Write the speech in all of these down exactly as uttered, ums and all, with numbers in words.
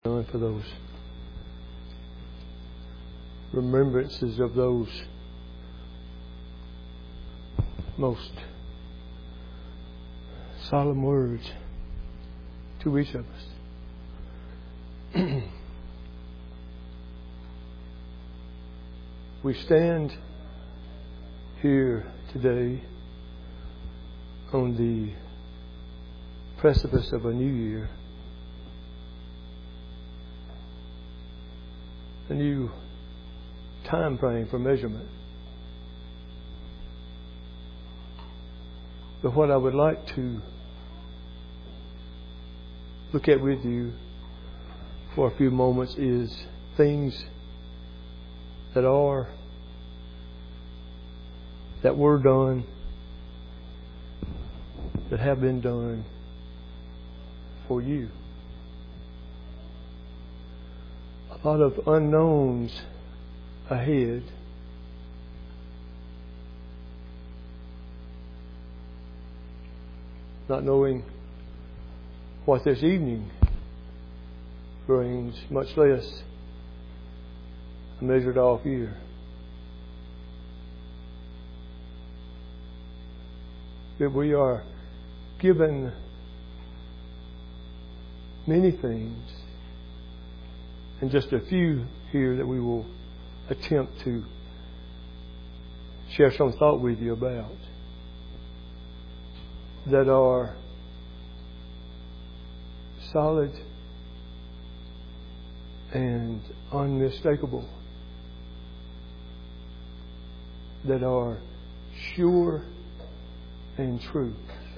done for those remembrances of those most solemn words to each of us. We stand here today on the precipice of a new year, a new time frame for measurement. But what I would like to look at with you for a few moments is things that are, that were done, that have been done for you. A lot of unknowns ahead. Not knowing what this evening brings, much less a measured off year. That we are given many things, and just a few here that we will attempt to share some thought with you about, that are solid and unmistakable, that are sure and true.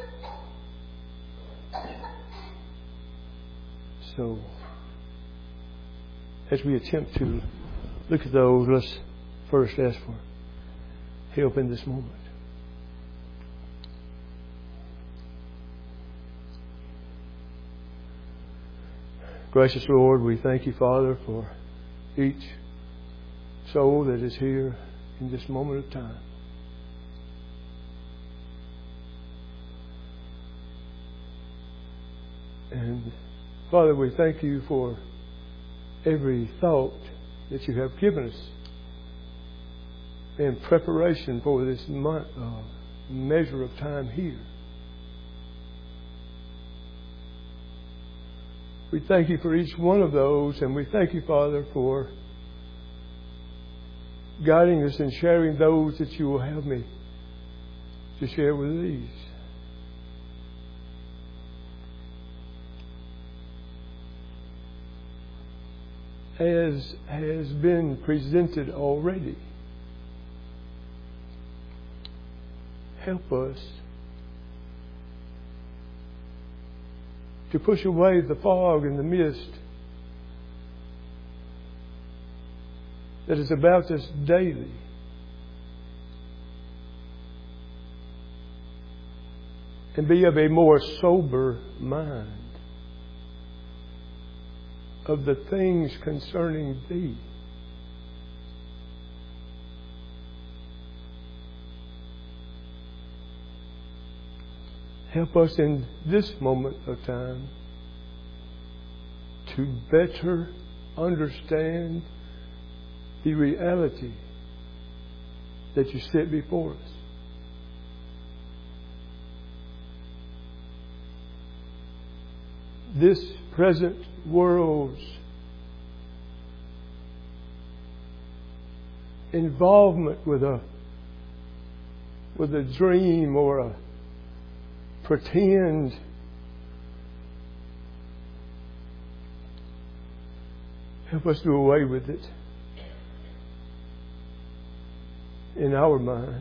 So, as we attempt to look at those, let's first ask for help in this moment. Gracious Lord, we thank you, Father, for each soul that is here in this moment of time. And Father, we thank you for every thought that you have given us in preparation for this month, uh, measure of time here. We thank you for each one of those, and we thank you, Father, for guiding us and sharing those that you will have me to share with these. As has been presented already, help us to push away the fog and the mist that is about us daily, and be of a more sober mind of the things concerning thee. Help us in this moment of time to better understand the reality that you set before us. This present world's involvement with a with a dream or a pretend help us do away with it in our minds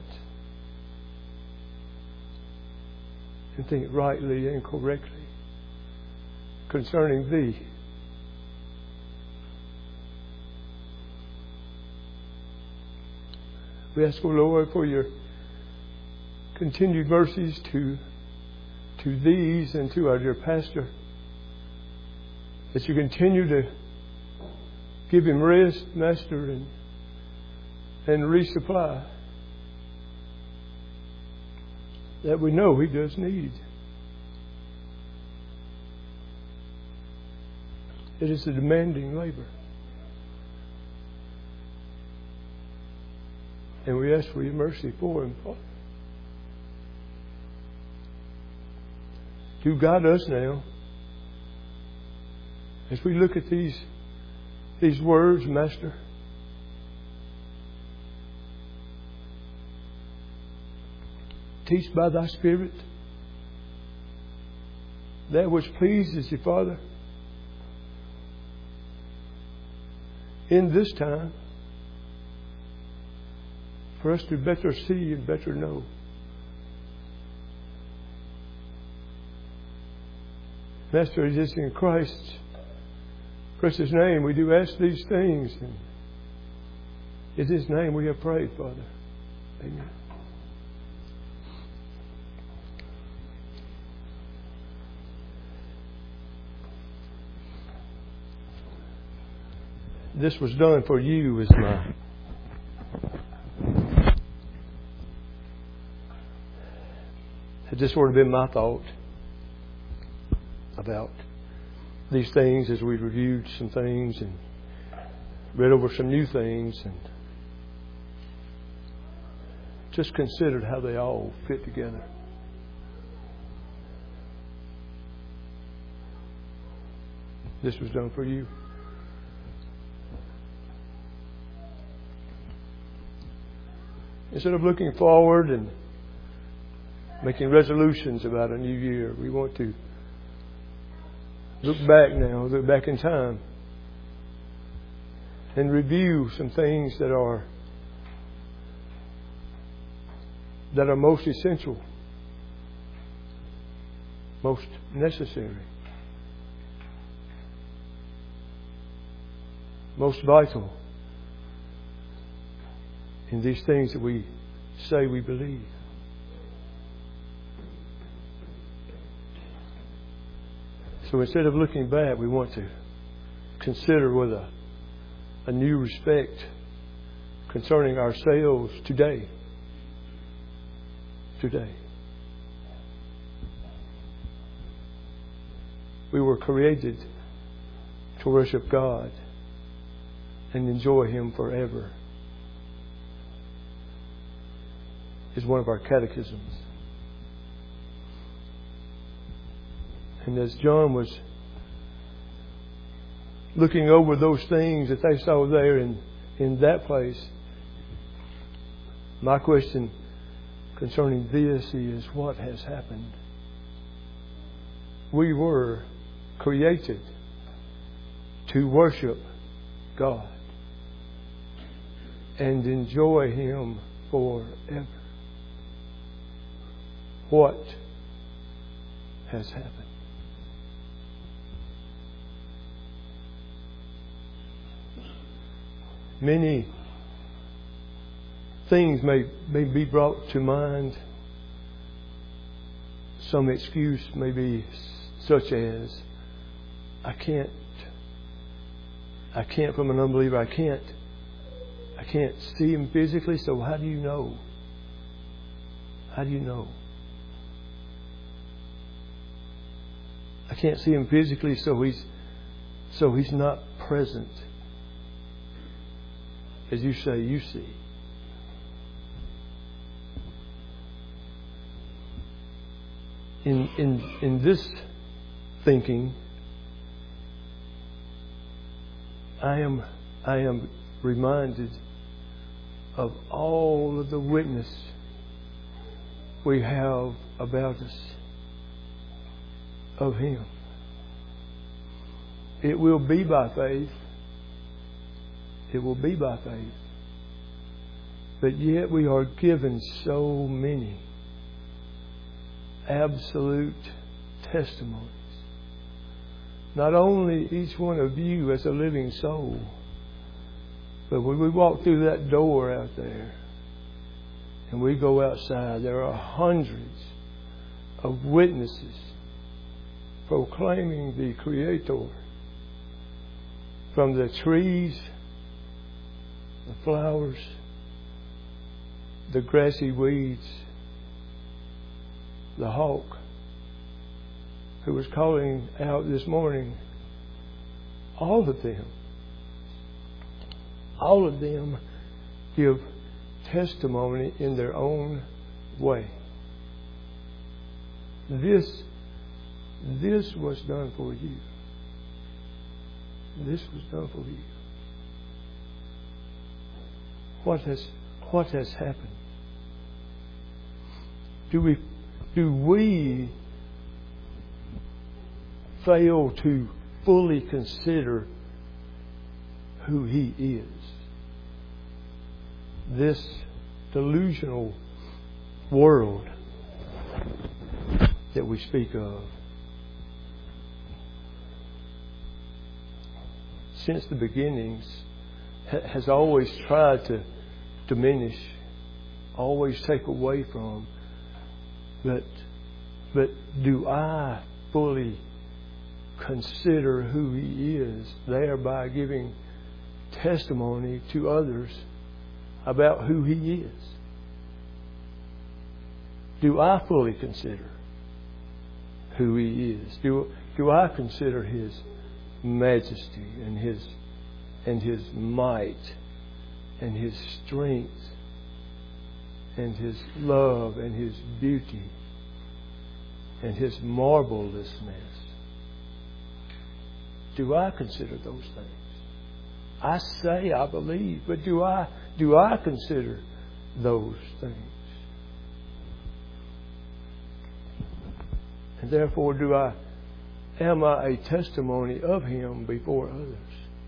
and think rightly and correctly concerning thee. We ask, O Lord, for your continued mercies to to these and to our dear pastor, that you continue to give him rest, Master, and and resupply that we know he does need. It is a demanding labor. And we ask for your mercy for him, Father. You guide us now as we look at these, these words, Master. Teach by thy Spirit that which pleases you, Father, in this time, for us to better see and better know. Master, it is in Christ's precious name we do ask these things. And in His name we have prayed, Father. Amen. This was done for you as my this would have been my thought about these things as we reviewed some things and read over some new things and just considered how they all fit together. This was done for you. Instead of looking forward and making resolutions about a new year, we want to look back now, look back in time and review some things that are that are most essential, most necessary, most vital in these things that we say we believe. So instead of looking back, we want to consider with a, a new respect concerning ourselves today. Today. We were created to worship God and enjoy Him forever. Is one of our catechisms. And as John was looking over those things that they saw there in, in that place, my question concerning this is, what has happened? We were created to worship God and enjoy Him forever. What has happened? Many things may, may be brought to mind. Some excuse may be such as, I can't, I can't from an unbeliever, I can't, I can't see Him physically, so how do you know? How do you know? I can't see Him physically, so He's so He's not present. As you say, you see. In in in this thinking, I am I am reminded of all of the witness we have about us of Him. It will be by faith. It will be by faith. But yet we are given so many absolute testimonies. Not only each one of you as a living soul, but when we walk through that door out there and we go outside, there are hundreds of witnesses proclaiming the Creator. From the trees, the flowers, the grassy weeds, the hawk who was calling out this morning, all of them, all of them give testimony in their own way. This, this was done for you. This was done for you. What has, what has happened? Do we, do we fail to fully consider who He is? This delusional world that we speak of. Since the beginnings, ha- has always tried to diminish, always take away from. But, but do I fully consider who He is, thereby giving testimony to others about who He is? Do I fully consider who He is? Do, do I consider His majesty and His and His might and His strength and His love and His beauty and His marvelousness? Do I consider those things? I say I believe, but do I do I consider those things? And therefore, do I am I a testimony of Him before others?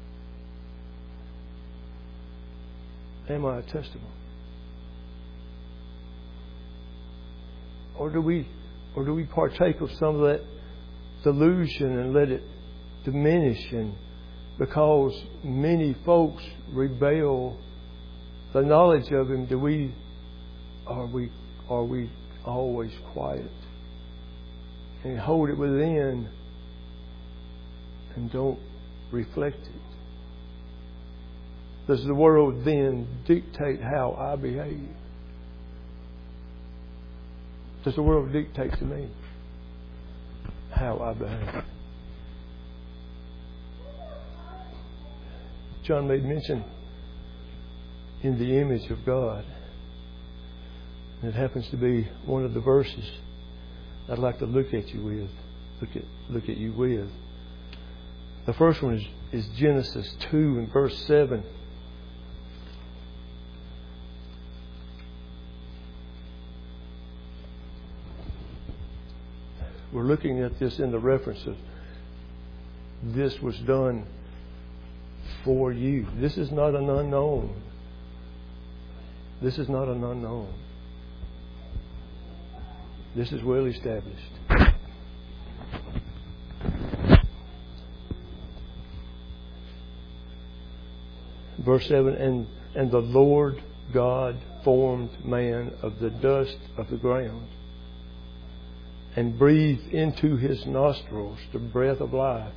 Am I a testimony? Or do we or do we partake of some of that delusion and let it diminish, and because many folks rebel the knowledge of Him, do we are we are we always quiet and hold it within and don't reflect it? Does the world then dictate how I behave? Does the world dictate to me how I behave? John made mention in the image of God. It happens to be one of the verses I'd like to look at you with. Look at look at you with. The first one is, is Genesis two and verse seven. We're looking at this in the reference of this was done for you. This is not an unknown. This is not an unknown. This is well established. Verse seven, and, and the Lord God formed man of the dust of the ground and breathed into his nostrils the breath of life.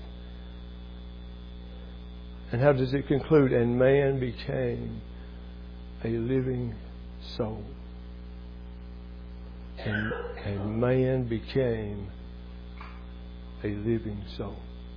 And how does it conclude? And man became a living soul. And, and man became a living soul.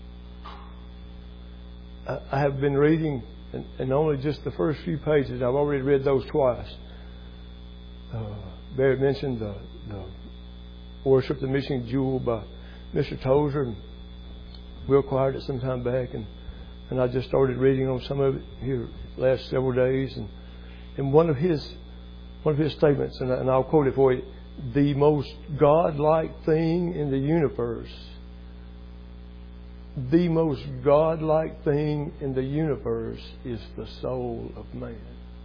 I, I have been reading, and, and only just the first few pages. I've already read those twice. Uh, Barry mentioned the, the Worship the Missing Jewel by Mister Tozer, and we acquired it some time back, and And I just started reading on some of it here last several days, and and one of his one of his statements, and, and I'll quote it for you: the most God-like thing in the universe, the most God-like thing in the universe is the soul of man.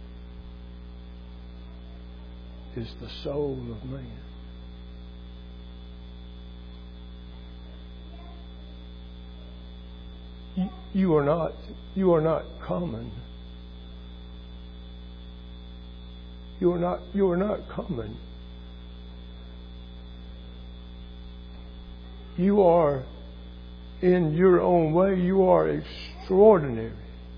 Is the soul of man. You are not, you are not common. You are not, you are not common. You are, in your own way, you are extraordinary.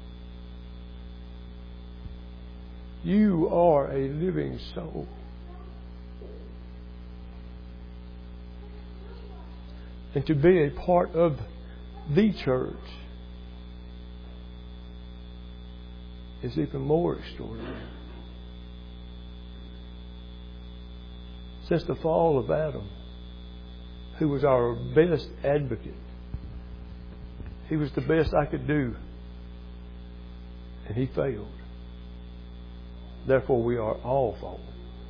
You are a living soul. And to be a part of the church is even more extraordinary. Since the fall of Adam, who was our best advocate, he was the best I could do, and he failed. Therefore, we are all fallen.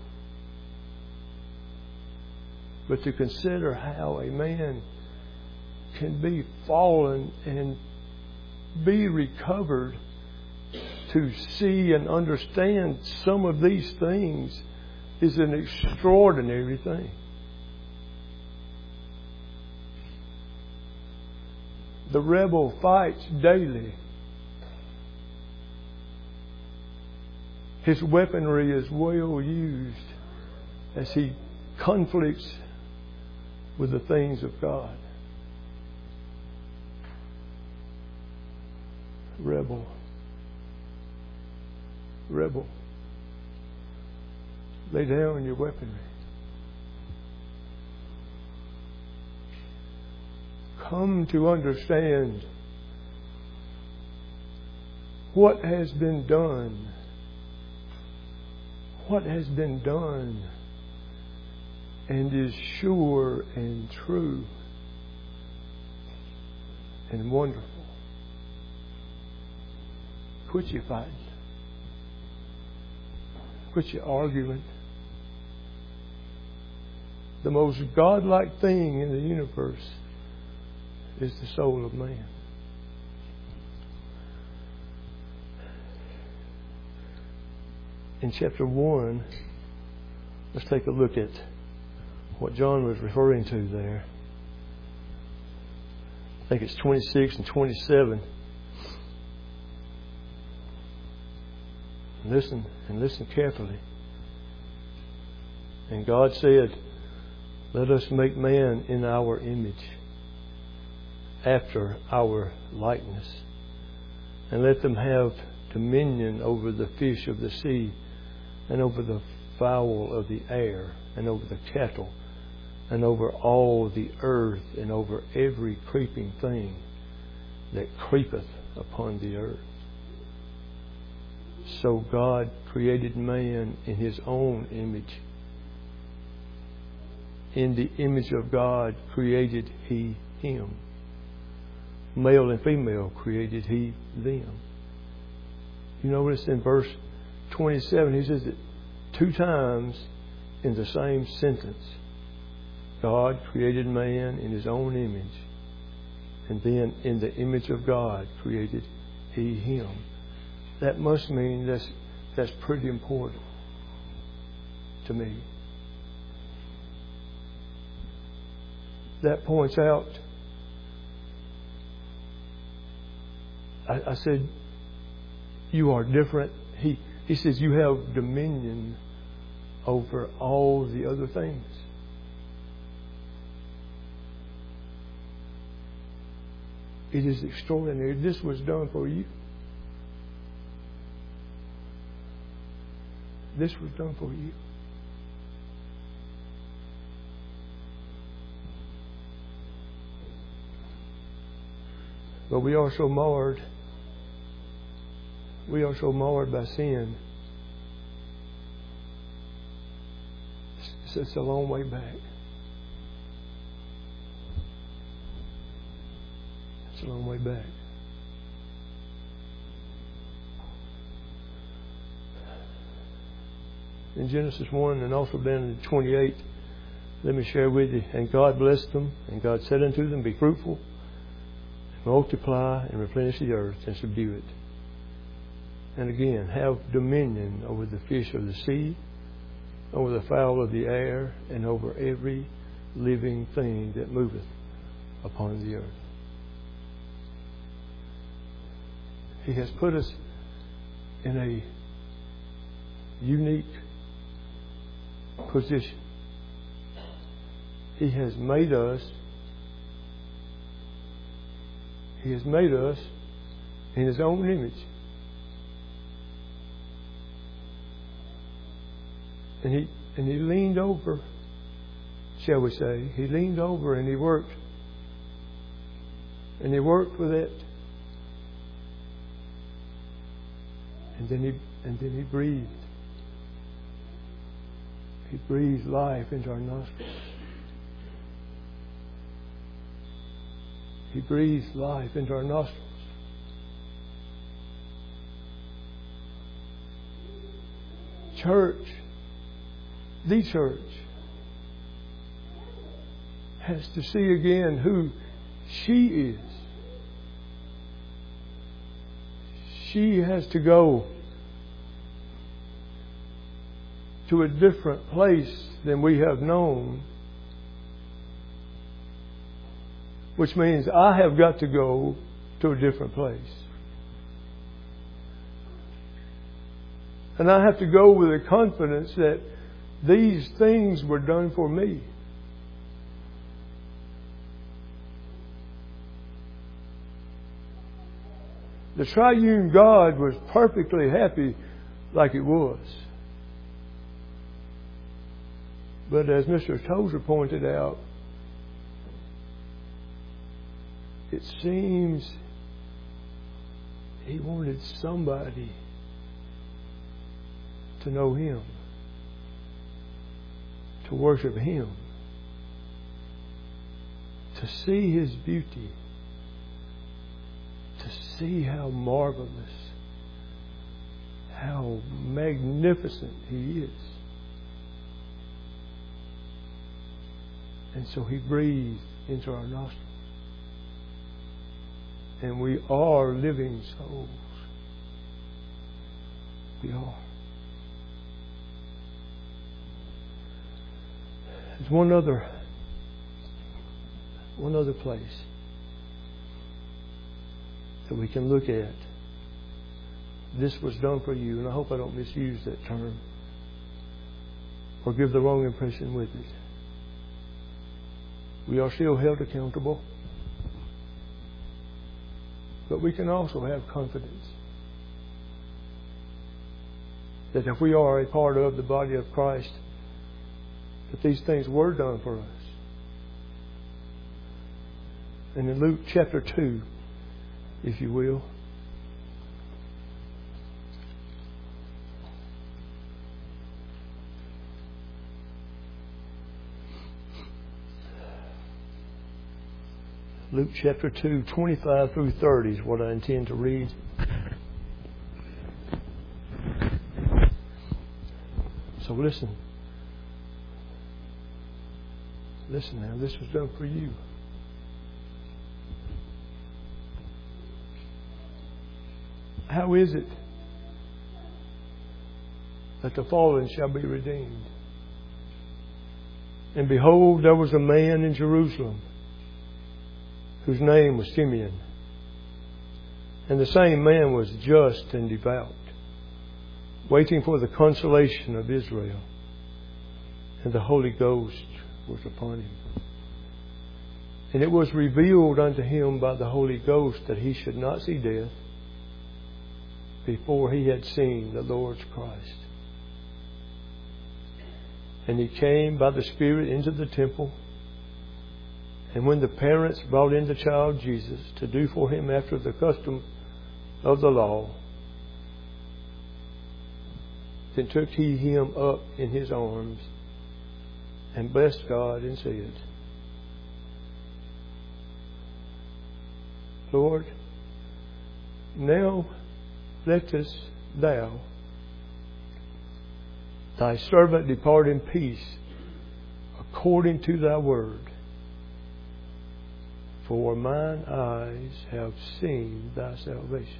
But to consider how a man can be fallen and be recovered to see and understand some of these things is an extraordinary thing. The rebel fights daily. His weaponry is well used as he conflicts with the things of God. Rebel. Rebel. Lay down your weaponry. Come to understand what has been done. What has been done and is sure and true and wonderful. Quit your fighting. Quit your arguing. The most godlike thing in the universe is the soul of man. In chapter one, let's take a look at what John was referring to there. I think it's twenty-six and twenty-seven. Listen and listen carefully. And God said, "Let us make man in our image, after our likeness, and let them have dominion over the fish of the sea, and over the fowl of the air, and over the cattle, and over all the earth, and over every creeping thing that creepeth upon the earth." So God created man in His own image. In the image of God created He him. Male and female created He them. You notice in verse twenty-seven, He says it two times in the same sentence. God created man in His own image. And then in the image of God created He him. That must mean that's, that's pretty important to me. That points out, I, I said, you are different. He, he says you have dominion over all the other things. It is extraordinary. This was done for you. This was done for you. But we are so marred. We are so marred by sin. It's, it's a long way back. It's a long way back. In Genesis one and also down in twenty-eight, let me share with you. And God blessed them, and God said unto them, "Be fruitful, multiply, and replenish the earth, and subdue it. And again, have dominion over the fish of the sea, over the fowl of the air, and over every living thing that moveth upon the earth." He has put us in a unique position. He has made us He has made us in His own image. And he and he leaned over, shall we say, he leaned over and he worked. And he worked with it. And then he and then he breathed. He breathed life into our nostrils. He breathed life into our nostrils. Church, the church, has to see again who she is. She has to go to a different place than we have known, which means I have got to go to a different place. And I have to go with the confidence that these things were done for me. The triune God was perfectly happy like it was. But as Mister Tozer pointed out, it seems He wanted somebody to know Him, to worship Him, to see His beauty, to see how marvelous, how magnificent He is. And so He breathed into our nostrils. And we are living souls. We are. There's one other, one other place that we can look at. This was done for you, and I hope I don't misuse that term or give the wrong impression with it. We are still held accountable, but we can also have confidence that if we are a part of the body of Christ, that these things were done for us. And in Luke chapter two, if you will, Luke chapter two, twenty-five through thirty is what I intend to read. So listen. Listen now, this was done for you. How is it that the fallen shall be redeemed? And behold, there was a man in Jerusalem whose name was Simeon. And the same man was just and devout, waiting for the consolation of Israel. And the Holy Ghost was upon him. And it was revealed unto him by the Holy Ghost that he should not see death before he had seen the Lord's Christ. And he came by the Spirit into the temple. And when the parents brought in the child Jesus to do for him after the custom of the law, then took he him up in his arms and blessed God and said, Lord, now lettest thou thy servant depart in peace according to thy word. For mine eyes have seen thy salvation.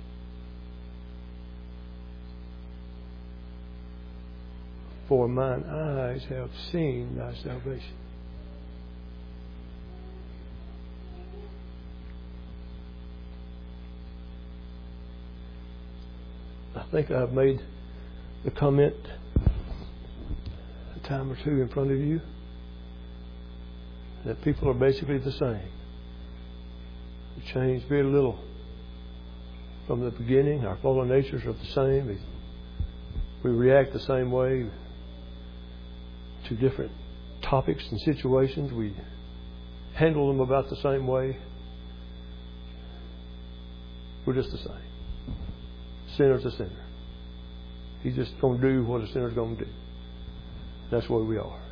For mine eyes have seen thy salvation. I think I've made the comment a time or two in front of you that people are basically the same. The change very little from the beginning. Our fallen natures are the same. We react the same way to different topics and situations. We handle them about the same way. We're just the same. Sinner's a sinner. He's just going to do what a sinner's going to do. That's where we are.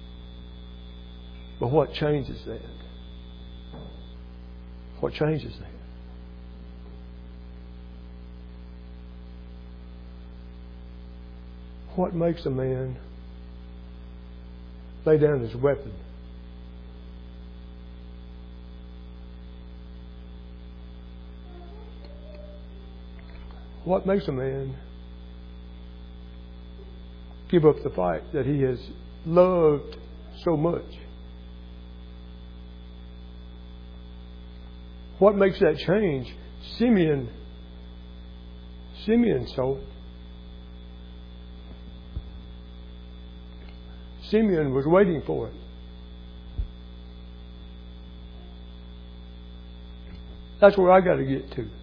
But what changes that? What changes that? What makes a man lay down his weapon? What makes a man give up the fight that he has loved so much? What makes that change? Simeon, Simeon saw it. Simeon was waiting for it. That's where I got to get to.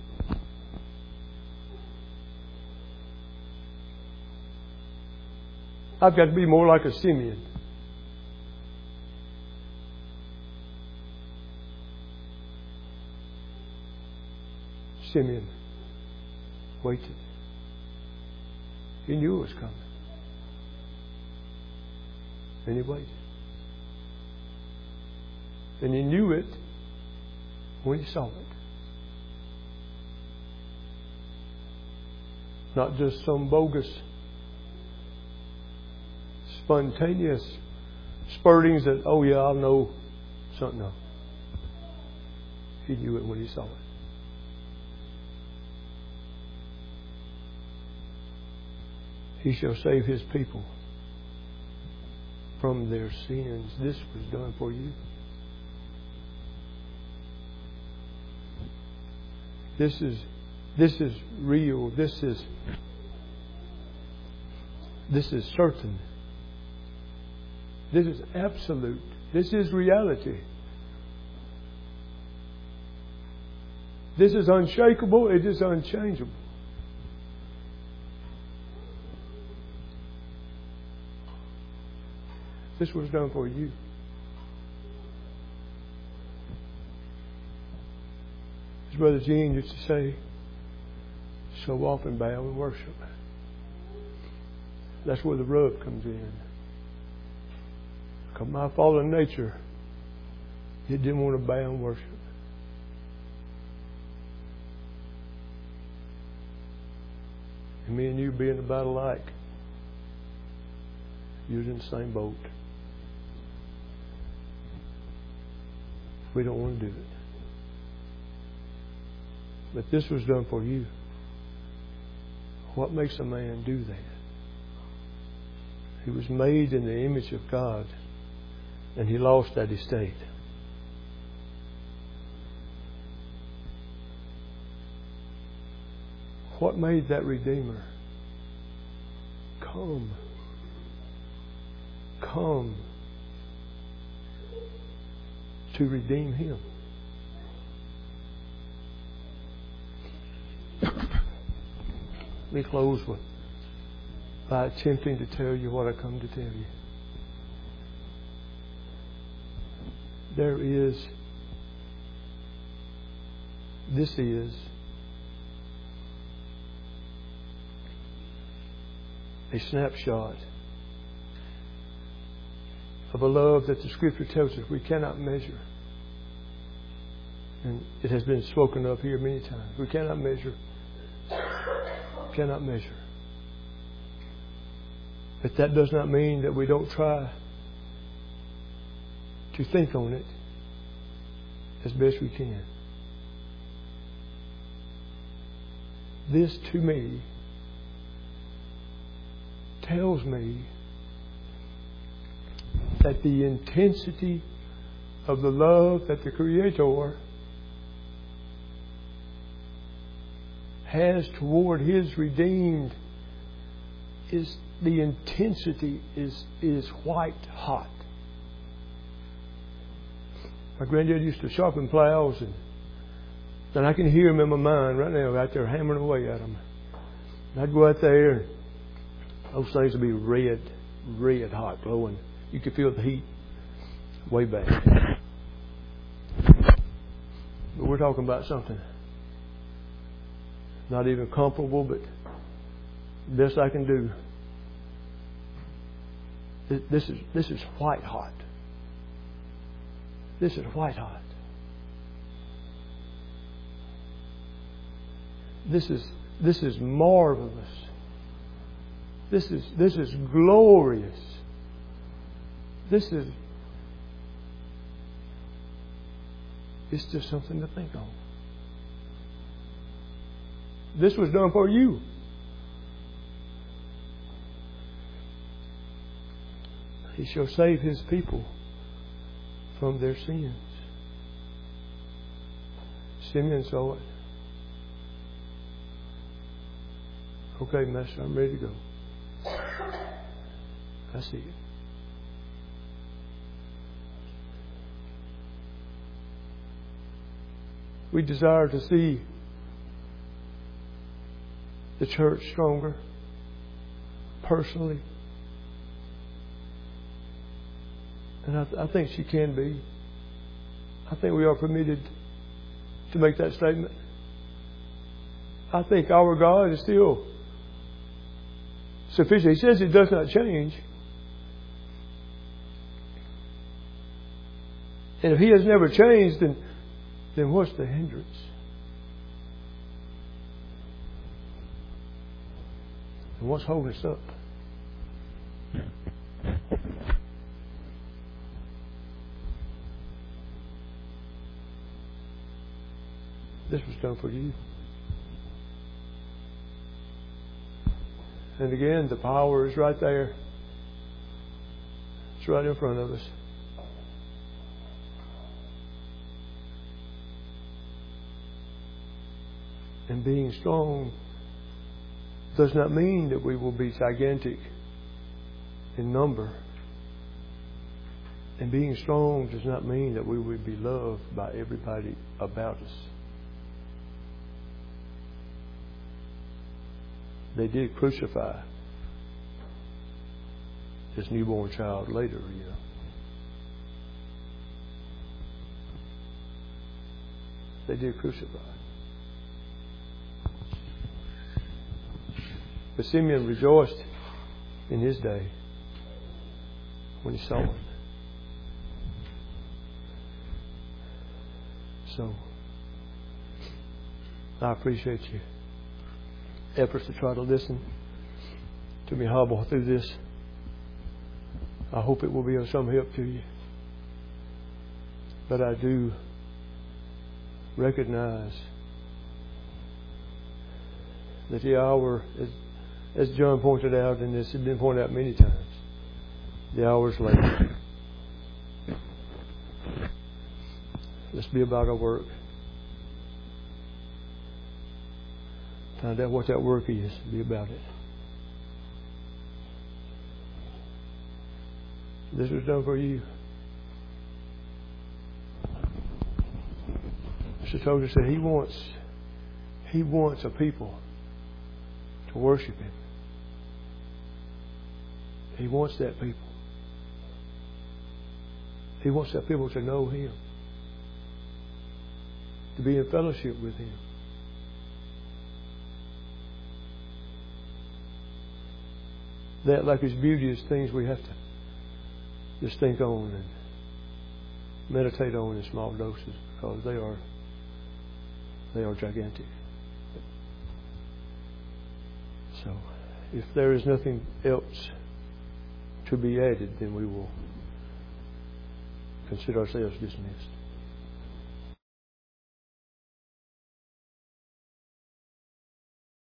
I've got to be more like a Simeon. Simeon waited. He knew it was coming. And he waited. And he knew it when he saw it. Not just some bogus, spontaneous spurtings that, oh yeah, I'll know something. No. He knew it when he saw it. He shall save his people from their sins. This was done for you. This is this is real. This is this is certain. This is absolute. This is reality. This is unshakable. It is unchangeable. This was done for you. As Brother Gene used to say, so often bow and worship. That's where the rub comes in. Because my fallen nature, it didn't want to bow and worship. And me and you being about alike, you're in the same boat. We don't want to do it. But this was done for you. What makes a man do that? He was made in the image of God, and he lost that estate. What made that Redeemer come? Come to redeem him. Let me close with by attempting to tell you what I come to tell you. There is, this is a snapshot of a love that the Scripture tells us we cannot measure. And it has been spoken of here many times. We cannot measure. Cannot measure. But that does not mean that we don't try to think on it as best we can. This to me tells me that the intensity of the love that the Creator has toward His redeemed is the intensity is is white hot. My granddad used to sharpen plows, and, and I can hear him in my mind right now out there hammering away at them. And I'd go out there, and those things would be red, red hot, glowing. You could feel the heat way back. But we're talking about something not even comparable, but Best I can do. This is this is white hot. This is white hot. This is this is marvelous. This is this is glorious. This is it's just something to think on. This was done for you. He shall save His people from their sins. Simeon saw it. Okay, Master, I'm ready to go. I see it. We desire to see the church stronger personally. And I, th- I think she can be. I think we are permitted to make that statement. I think our God is still sufficient. He says it does not change. And if He has never changed, then, then what's the hindrance? And what's holding us up? This was done for you. And again, the power is right there. It's right in front of us. And being strong does not mean that we will be gigantic in number. And being strong does not mean that we will be loved by everybody about us. They did crucify this newborn child later, you know. They did crucify. But Simeon rejoiced in his day when he saw it. So, I appreciate you. Efforts to try to listen to me hobble through this. I hope it will be of some help to you. But I do recognize that the hour, as, as John pointed out, and this has been pointed out many times, the hour is late. Let's be about our work. Find out what that work is. Be about it. This was done for you. Mister Tozer said He wants He wants a people to worship Him. He wants that people. He wants that people to know Him. To be in fellowship with Him. That, like His beauty, is things we have to just think on and meditate on in small doses, because they are they are gigantic. So, if there is nothing else to be added, then we will consider ourselves dismissed.